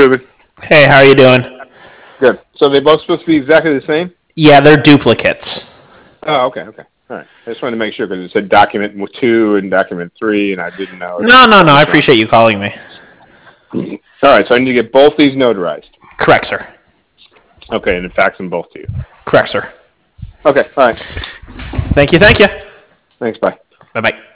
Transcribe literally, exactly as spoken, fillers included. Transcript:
Ruben. Hey, how are you doing? Good. So they're both supposed to be exactly the same? Yeah, they're duplicates. Oh, okay, okay. All right. I just wanted to make sure because it said document two and document three, and I didn't know. No, no, no. I appreciate you calling me. All right, so I need to get both these notarized. Correct, sir. Okay, and then fax them both to you. Correct, sir. Okay, all right. Thank you, thank you. Thanks, bye. Bye-bye.